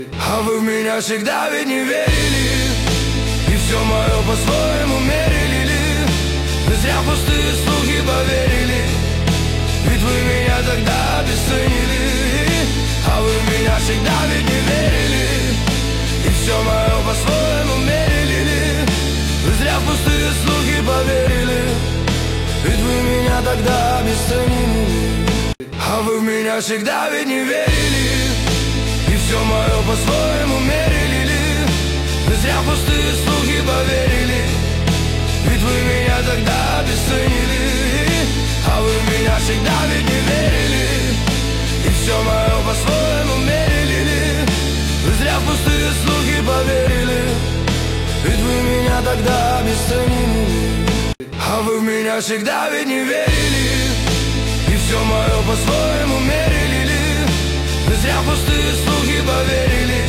А вы в меня всегда ведь не верили, и все мое по-своему мерили. Вы зря пустые слухи поверили, ведь вы меня тогда обесценили. А вы в меня всегда ведь не верили, и все мое по-своему мерили. Вы зря пустые слухи поверили, ведь вы меня тогда обесценили. А вы в меня всегда ведь не верили, и все мое по-своему мерили. Вы зря пустые слухи поверили, ведь вы меня тогда обесценили. А вы в меня всегда ведь не верили, и все мое по-своему мерили. Вы зря пустые слухи поверили, ведь вы меня тогда обесценили. А вы в меня всегда ведь не верили, и все мое по-своему мерили. Вы зря пустые слухи поверили,